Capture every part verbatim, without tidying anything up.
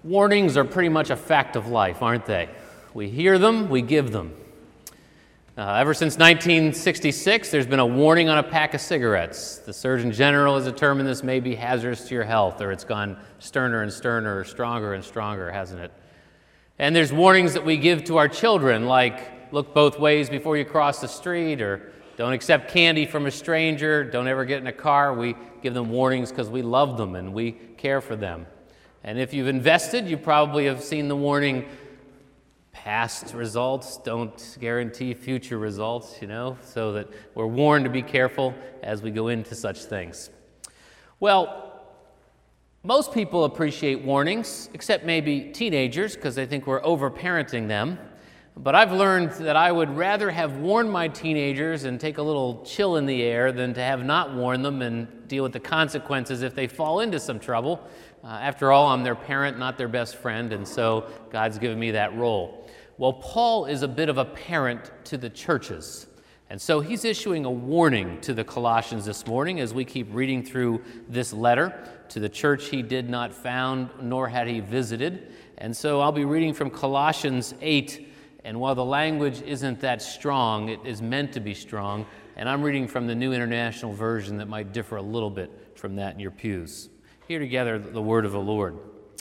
Warnings are pretty much a fact of life, aren't they? We hear them, we give them. Uh, ever since nineteen sixty-six, there's been a warning on a pack of cigarettes. The Surgeon General has determined this may be hazardous to your health, or it's gone sterner and sterner, or stronger and stronger, hasn't it? And there's warnings that we give to our children, like look both ways before you cross the street, or don't accept candy from a stranger, don't ever get in a car. We give them warnings because we love them and we care for them. And if you've invested, you probably have seen the warning, past results don't guarantee future results, you know, so that we're warned to be careful as we go into such things. Well, most people appreciate warnings, except maybe teenagers, because they think we're over-parenting them. But I've learned that I would rather have warned my teenagers and take a little chill in the air than to have not warned them and deal with the consequences if they fall into some trouble. Uh, after all, I'm their parent, not their best friend, and so God's given me that role. Well, Paul is a bit of a parent to the churches, and so he's issuing a warning to the Colossians this morning as we keep reading through this letter to the church he did not found, nor had he visited. And so I'll be reading from Colossians eight, and while the language isn't that strong, it is meant to be strong, and I'm reading from the New International Version that might differ a little bit from that in your pews. Hear together the word of the Lord.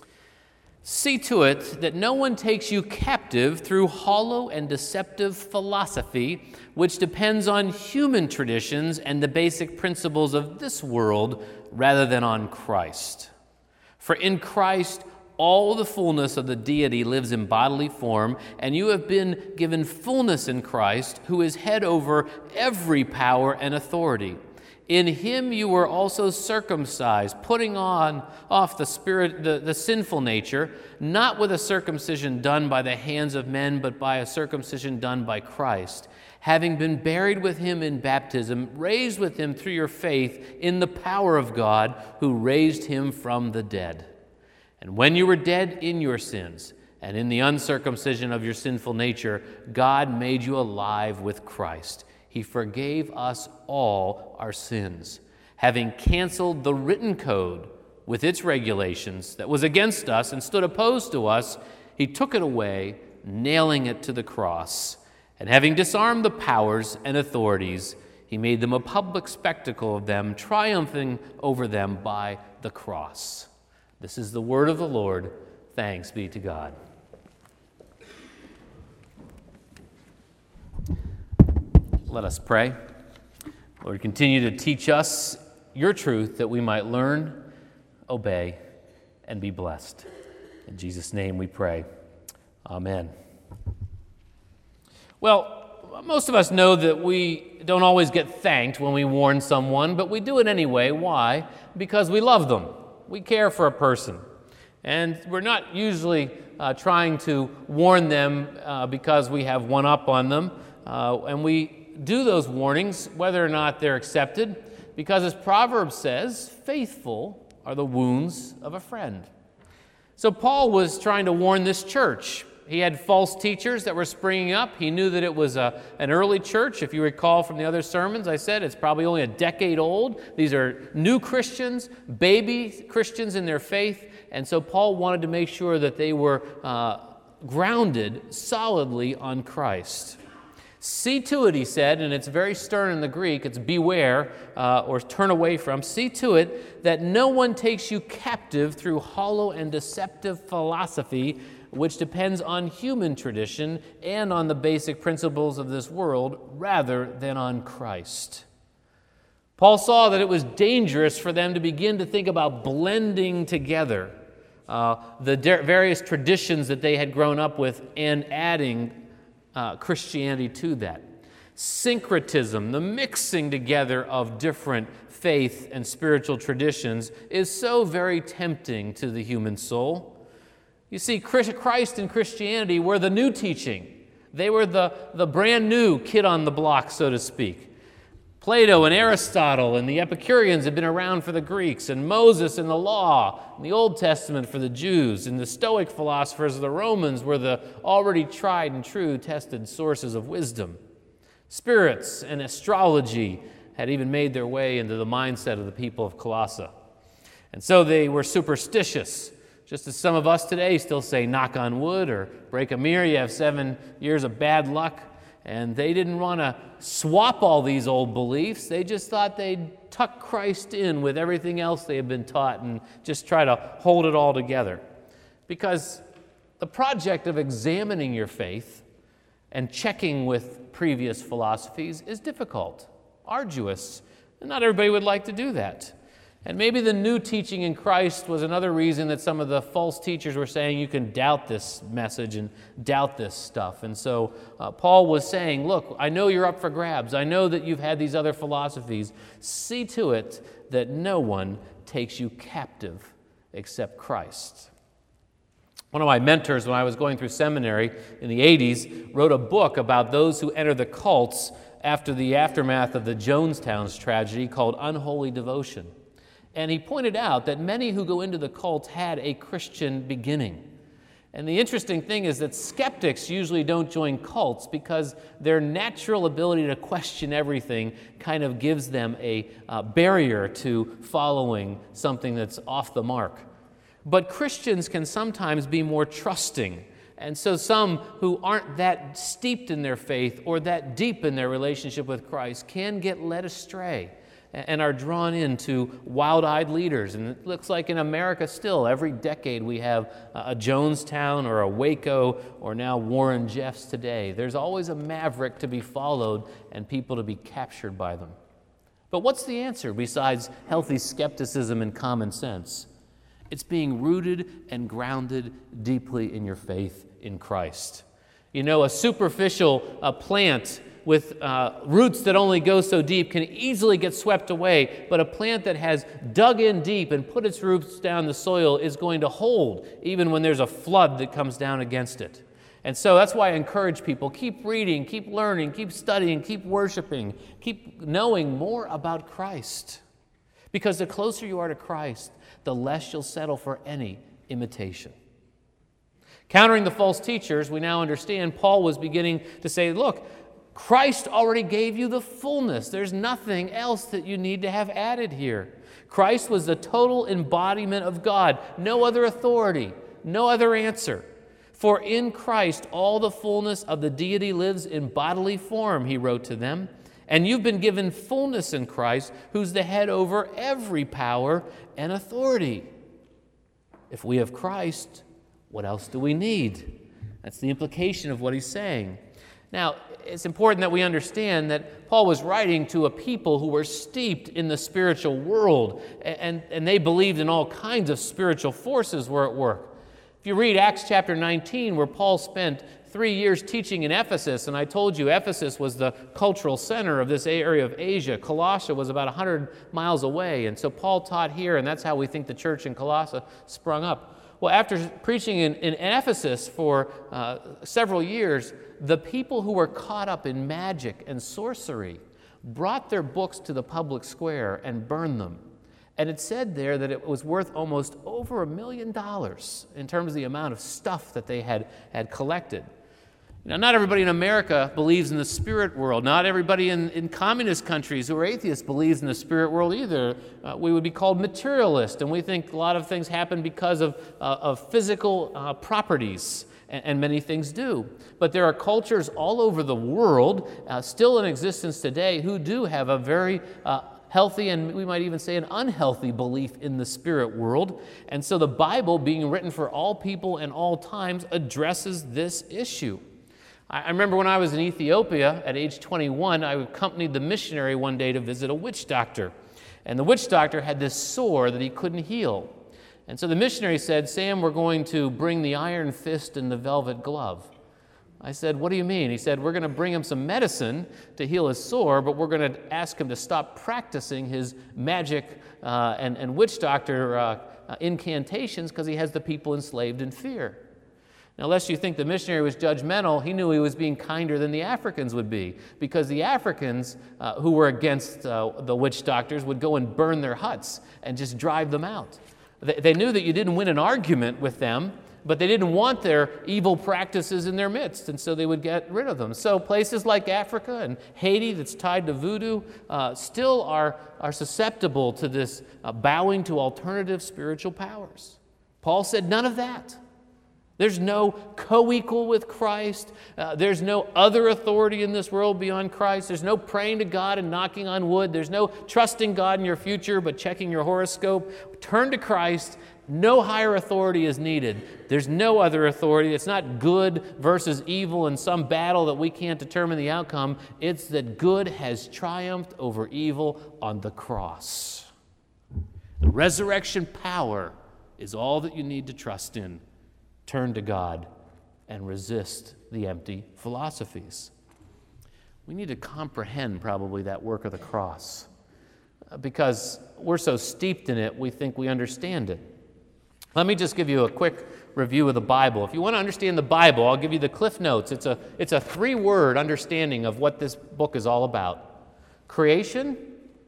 See to it that no one takes you captive through hollow and deceptive philosophy, which depends on human traditions and the basic principles of this world rather than on Christ. For in Christ, all the fullness of the deity lives in bodily form, and you have been given fullness in Christ, who is head over every power and authority. In him you were also circumcised, putting on off the spirit, the, the sinful nature, not with a circumcision done by the hands of men, but by a circumcision done by Christ, having been buried with him in baptism, raised with him through your faith in the power of God, who raised him from the dead. And when you were dead in your sins, and in the uncircumcision of your sinful nature, God made you alive with Christ. He forgave us all our sins, having canceled the written code with its regulations that was against us and stood opposed to us. He took it away, nailing it to the cross. And having disarmed the powers and authorities, he made them a public spectacle of them, triumphing over them by the cross. This is the word of the Lord. Thanks be to God. Let us pray. Lord, continue to teach us your truth that we might learn, obey, and be blessed. In Jesus' name we pray. Amen. Well, most of us know that we don't always get thanked when we warn someone, but we do it anyway. Why? Because we love them. We care for a person. And we're not usually uh, trying to warn them uh, because we have one up on them. Uh, and we do those warnings, whether or not they're accepted, because as Proverbs says, faithful are the wounds of a friend. So Paul was trying to warn this church. He had false teachers that were springing up. He knew that it was a, an early church. If you recall from the other sermons, I said it's probably only a decade old. These are new Christians, baby Christians in their faith. And so Paul wanted to make sure that they were uh, grounded solidly on Christ. See to it, he said, and it's very stern in the Greek, it's beware uh, or turn away from. See to it that no one takes you captive through hollow and deceptive philosophy, which depends on human tradition and on the basic principles of this world rather than on Christ. Paul saw that it was dangerous for them to begin to think about blending together uh, the de- various traditions that they had grown up with and adding Uh, Christianity to that. Syncretism, the mixing together of different faith and spiritual traditions, is so very tempting to the human soul. You see, Christ and Christianity were the new teaching. They were the, the brand new kid on the block, so to speak. Plato and Aristotle and the Epicureans had been around for the Greeks, and Moses and the law in the Old Testament for the Jews, and the Stoic philosophers of the Romans were the already tried and true tested sources of wisdom. Spirits and astrology had even made their way into the mindset of the people of Colossae. And so they were superstitious. Just as some of us today still say knock on wood or break a mirror, you have seven years of bad luck. And they didn't want to swap all these old beliefs. They just thought they'd tuck Christ in with everything else they had been taught and just try to hold it all together. Because the project of examining your faith and checking with previous philosophies is difficult, arduous, and not everybody would like to do that. And maybe the new teaching in Christ was another reason that some of the false teachers were saying you can doubt this message and doubt this stuff. And so uh, Paul was saying, look, I know you're up for grabs. I know that you've had these other philosophies. See to it that no one takes you captive except Christ. One of my mentors when I was going through seminary in the eighties wrote a book about those who enter the cults after the aftermath of the Jonestown tragedy called Unholy Devotion. And he pointed out that many who go into the cult had a Christian beginning. And the interesting thing is that skeptics usually don't join cults because their natural ability to question everything kind of gives them a uh, barrier to following something that's off the mark. But Christians can sometimes be more trusting. And so some who aren't that steeped in their faith or that deep in their relationship with Christ can get led astray and are drawn into wild-eyed leaders. And it looks like in America still, every decade we have a Jonestown or a Waco or now Warren Jeffs today. There's always a maverick to be followed and people to be captured by them. But what's the answer besides healthy skepticism and common sense? It's being rooted and grounded deeply in your faith in Christ. You know, a superficial uh, plant with uh, roots that only go so deep can easily get swept away, but a plant that has dug in deep and put its roots down the soil is going to hold even when there's a flood that comes down against it. And so that's why I encourage people, keep reading, keep learning, keep studying, keep worshiping, keep knowing more about Christ. Because the closer you are to Christ, the less you'll settle for any imitation. Countering the false teachers, we now understand Paul was beginning to say, look, Christ already gave you the fullness. There's nothing else that you need to have added here. Christ was the total embodiment of God. No other authority, no other answer. For in Christ all the fullness of the deity lives in bodily form, he wrote to them. And you've been given fullness in Christ, who's the head over every power and authority. If we have Christ, what else do we need? That's the implication of what he's saying. Now, it's important that we understand that Paul was writing to a people who were steeped in the spiritual world, and, and they believed in all kinds of spiritual forces were at work. If you read Acts chapter nineteen, where Paul spent three years teaching in Ephesus, and I told you Ephesus was the cultural center of this area of Asia. Colossae was about one hundred miles away, and so Paul taught here, and that's how we think the church in Colossae sprung up. Well, after preaching in, in Ephesus for uh, several years, the people who were caught up in magic and sorcery brought their books to the public square and burned them. And it said there that it was worth almost over a million dollars in terms of the amount of stuff that they had, had collected. Now, not everybody in America believes in the spirit world. Not everybody in, in communist countries who are atheists believes in the spirit world either. Uh, we would be called materialist, and we think a lot of things happen because of, uh, of physical uh, properties, and, and many things do. But there are cultures all over the world, uh, still in existence today, who do have a very uh, healthy and we might even say an unhealthy belief in the spirit world. And so the Bible, being written for all people and all times, addresses this issue. I remember when I was in Ethiopia at age twenty-one, I accompanied the missionary one day to visit a witch doctor. And the witch doctor had this sore that he couldn't heal. And so the missionary said, Sam, we're going to bring the iron fist and the velvet glove. I said, what do you mean? He said, we're going to bring him some medicine to heal his sore, but we're going to ask him to stop practicing his magic uh, and, and witch doctor uh, uh, incantations because he has the people enslaved in fear. Now, lest you think the missionary was judgmental, he knew he was being kinder than the Africans would be, because the Africans uh, who were against uh, the witch doctors would go and burn their huts and just drive them out. They, they knew that you didn't win an argument with them, but they didn't want their evil practices in their midst, and so they would get rid of them. So places like Africa and Haiti that's tied to voodoo uh, still are, are susceptible to this uh, bowing to alternative spiritual powers. Paul said none of that. There's no co-equal with Christ. Uh, there's no other authority in this world beyond Christ. There's no praying to God and knocking on wood. There's no trusting God in your future but checking your horoscope. Turn to Christ. No higher authority is needed. There's no other authority. It's not good versus evil in some battle that we can't determine the outcome. It's that good has triumphed over evil on the cross. The resurrection power is all that you need to trust in. Turn to God and resist the empty philosophies. We need to comprehend probably that work of the cross because we're so steeped in it, we think we understand it. Let me just give you a quick review of the Bible. If you want to understand the Bible, I'll give you the Cliff Notes. It's a, it's a three-word understanding of what this book is all about. Creation,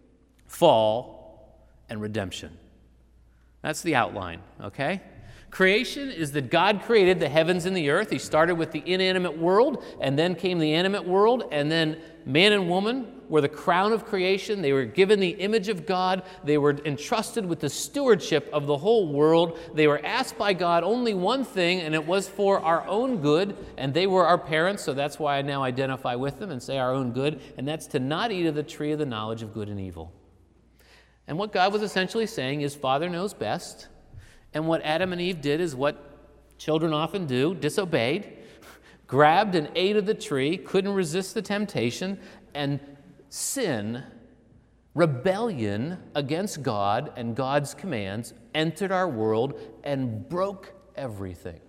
fall, and redemption. That's the outline, okay? Creation is that God created the heavens and the earth. He started with the inanimate world, and then came the animate world, and then man and woman were the crown of creation. They were given the image of God. They were entrusted with the stewardship of the whole world. They were asked by God only one thing, and it was for our own good, and they were our parents, so that's why I now identify with them and say our own good, and that's to not eat of the tree of the knowledge of good and evil. And what God was essentially saying is Father knows best. And what Adam and Eve did is what children often do, disobeyed, grabbed and ate of the tree, couldn't resist the temptation, and sin, rebellion against God and God's commands entered our world and broke everything.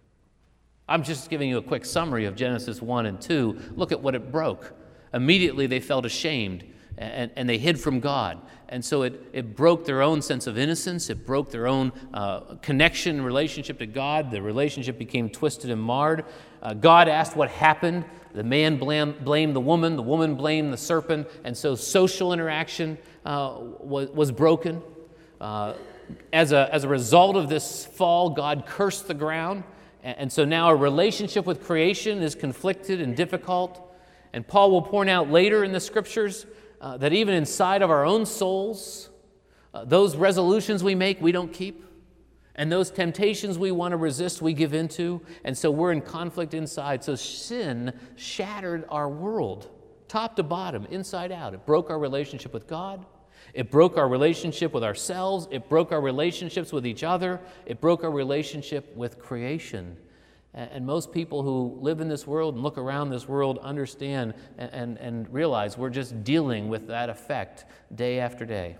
I'm just giving you a quick summary of Genesis one and two. Look at what it broke. Immediately they felt ashamed. And, and they hid from God. And so it, it broke their own sense of innocence. It broke their own uh, connection and relationship to God. The relationship became twisted and marred. Uh, God asked what happened. The man blamed, blamed the woman. The woman blamed the serpent. And so social interaction uh, was, was broken. Uh, as, a, as a result of this fall, God cursed the ground. And, and so now our relationship with creation is conflicted and difficult. And Paul will point out later in the Scriptures Uh, that even inside of our own souls, uh, those resolutions we make, we don't keep. And those temptations we want to resist, we give into. And so we're in conflict inside. So sin shattered our world, top to bottom, inside out. It broke our relationship with God. It broke our relationship with ourselves. It broke our relationships with each other. It broke our relationship with creation. And most people who live in this world and look around this world understand and, and, and realize we're just dealing with that effect day after day.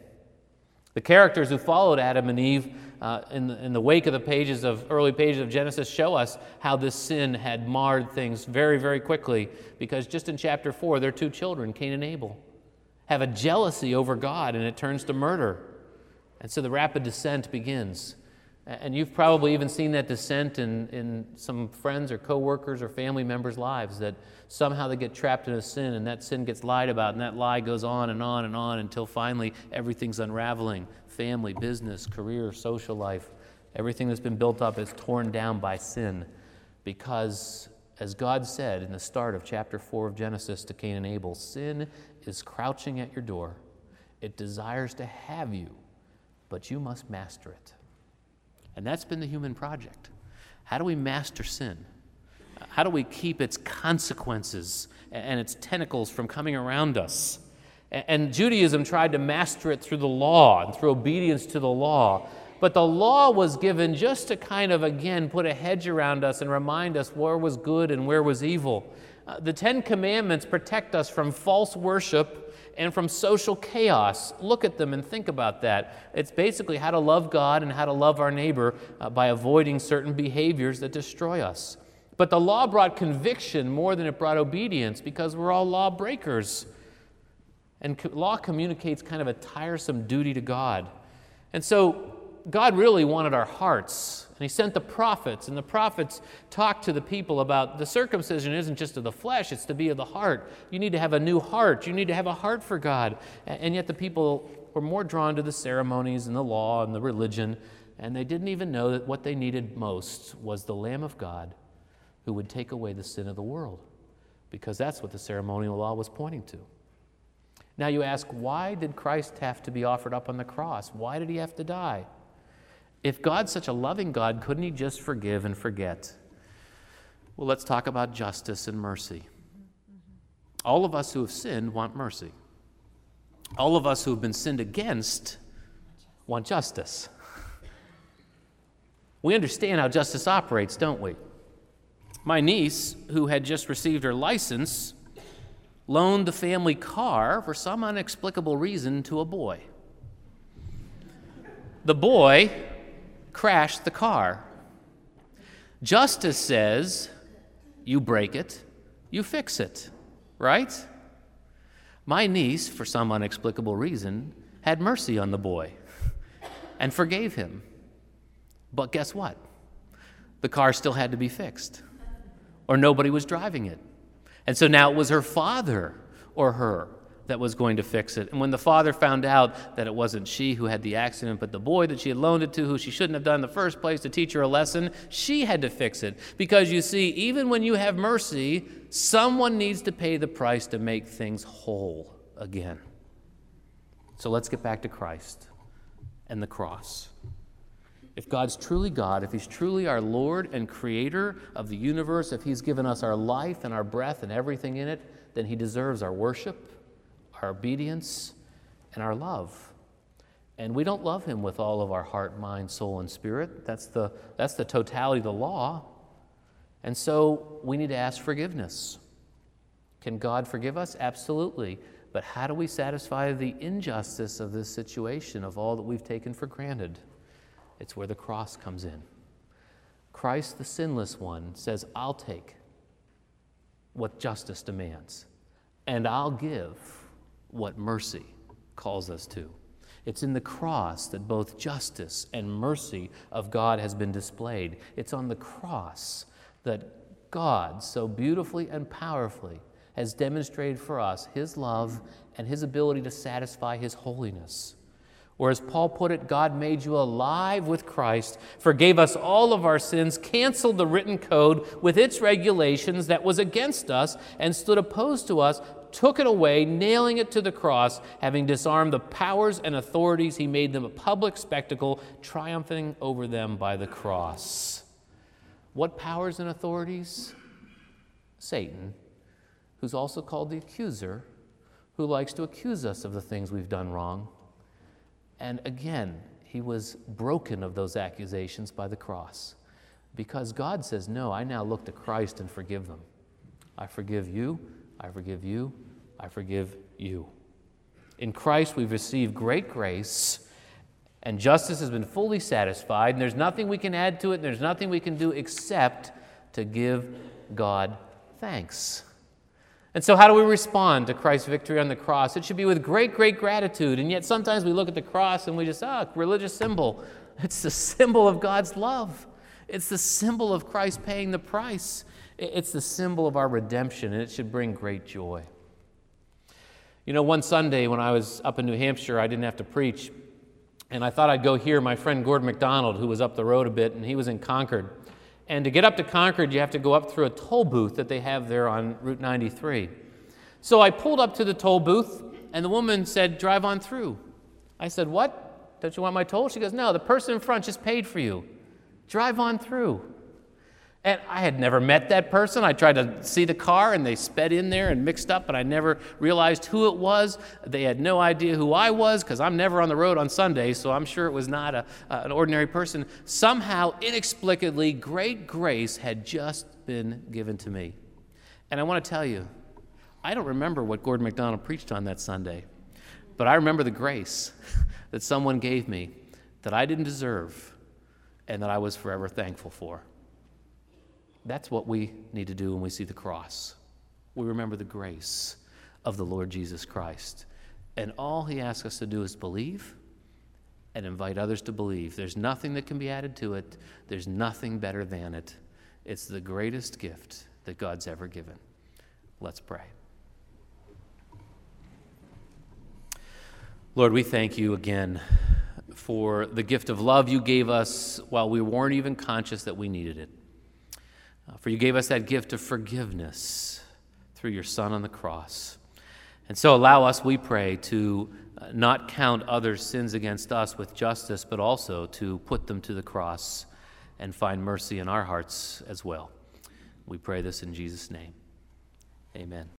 The characters who followed Adam and Eve uh, in, the, in the wake of the pages of early pages of Genesis show us how this sin had marred things very, very quickly, because just in chapter four, their two children, Cain and Abel, have a jealousy over God, and it turns to murder. And so the rapid descent begins. And you've probably even seen that descent in, in some friends or coworkers or family members' lives, that somehow they get trapped in a sin, and that sin gets lied about, and that lie goes on and on and on until finally everything's unraveling. Family, business, career, social life, everything that's been built up is torn down by sin. Because, as God said in the start of chapter four of Genesis to Cain and Abel, sin is crouching at your door. It desires to have you, but you must master it. And that's been the human project. How do we master sin? How do we keep its consequences and its tentacles from coming around us? And Judaism tried to master it through the law and through obedience to the law. But the law was given just to kind of, again, put a hedge around us and remind us where was good and where was evil. Uh, the Ten Commandments protect us from false worship and from social chaos. Look at them and think about that. It's basically how to love God and how to love our neighbor uh, by avoiding certain behaviors that destroy us. But the law brought conviction more than it brought obedience, because we're all lawbreakers. And co- law communicates kind of a tiresome duty to God. And so God really wanted our hearts, and He sent the prophets, and the prophets talked to the people about the circumcision isn't just of the flesh, it's to be of the heart. You need to have a new heart. You need to have a heart for God. And yet the people were more drawn to the ceremonies and the law and the religion, and they didn't even know that what they needed most was the Lamb of God who would take away the sin of the world, because that's what the ceremonial law was pointing to. Now you ask, why did Christ have to be offered up on the cross? Why did He have to die? If God's such a loving God, couldn't he just forgive and forget? Well, let's talk about justice and mercy. All of us who have sinned want mercy. All of us who have been sinned against want justice. We understand how justice operates, don't we? My niece, who had just received her license, loaned the family car for some inexplicable reason to a boy. The boy crashed the car. Justice says, you break it, you fix it, right? My niece, for some inexplicable reason, had mercy on the boy and forgave him. But guess what? The car still had to be fixed, or nobody was driving it. And so now it was her father or her that was going to fix it. And when the father found out that it wasn't she who had the accident, but the boy that she had loaned it to, who she shouldn't have done in the first place to teach her a lesson, she had to fix it. Because you see, even when you have mercy, someone needs to pay the price to make things whole again. So let's get back to Christ and the cross. If God's truly God, if he's truly our Lord and creator of the universe, if he's given us our life and our breath and everything in it, then he deserves our worship, our obedience, and our love. And we don't love him with all of our heart, mind, soul, and spirit. That's the, that's the totality of the law. And so we need to ask forgiveness. Can God forgive us? Absolutely. But how do we satisfy the injustice of this situation, of all that we've taken for granted? It's where the cross comes in. Christ, the sinless one, says, I'll take what justice demands, and I'll give what mercy calls us to. It's in the cross that both justice and mercy of God has been displayed. It's on the cross that God so beautifully and powerfully has demonstrated for us his love and his ability to satisfy his holiness. Or as Paul put it, God made you alive with Christ, forgave us all of our sins, canceled the written code with its regulations that was against us and stood opposed to us, took it away, nailing it to the cross, having disarmed the powers and authorities, he made them a public spectacle, triumphing over them by the cross. What powers and authorities? Satan, who's also called the accuser, who likes to accuse us of the things we've done wrong. And again, he was broken of those accusations by the cross, because God says, no, I now look to Christ and forgive them. I forgive you, I forgive you, I forgive you. In Christ, we've received great grace, and justice has been fully satisfied, and there's nothing we can add to it, and there's nothing we can do except to give God thanks. And so how do we respond to Christ's victory on the cross? It should be with great, great gratitude. And yet sometimes we look at the cross and we just, ah, religious symbol. It's the symbol of God's love. It's the symbol of Christ paying the price. It's the symbol of our redemption, and it should bring great joy. You know, one Sunday when I was up in New Hampshire, I didn't have to preach, and I thought I'd go hear my friend Gordon MacDonald, who was up the road a bit, and he was in Concord. And to get up to Concord, you have to go up through a toll booth that they have there on Route ninety-three. So I pulled up to the toll booth, and the woman said, drive on through. I said, what? Don't you want my toll? She goes, no, the person in front just paid for you. Drive on through. And I had never met that person. I tried to see the car, and they sped in there and mixed up, and I never realized who it was. They had no idea who I was, because I'm never on the road on Sundays, so I'm sure it was not a, uh, an ordinary person. Somehow, inexplicably, great grace had just been given to me. And I want to tell you, I don't remember what Gordon MacDonald preached on that Sunday, but I remember the grace that someone gave me that I didn't deserve and that I was forever thankful for. That's what we need to do when we see the cross. We remember the grace of the Lord Jesus Christ. And all he asks us to do is believe and invite others to believe. There's nothing that can be added to it. There's nothing better than it. It's the greatest gift that God's ever given. Let's pray. Lord, we thank you again for the gift of love you gave us while we weren't even conscious that we needed it. For you gave us that gift of forgiveness through your Son on the cross. And so allow us, we pray, to uh, not count others' sins against us with justice, but also to put them to the cross and find mercy in our hearts as well. We pray this in Jesus' name. Amen.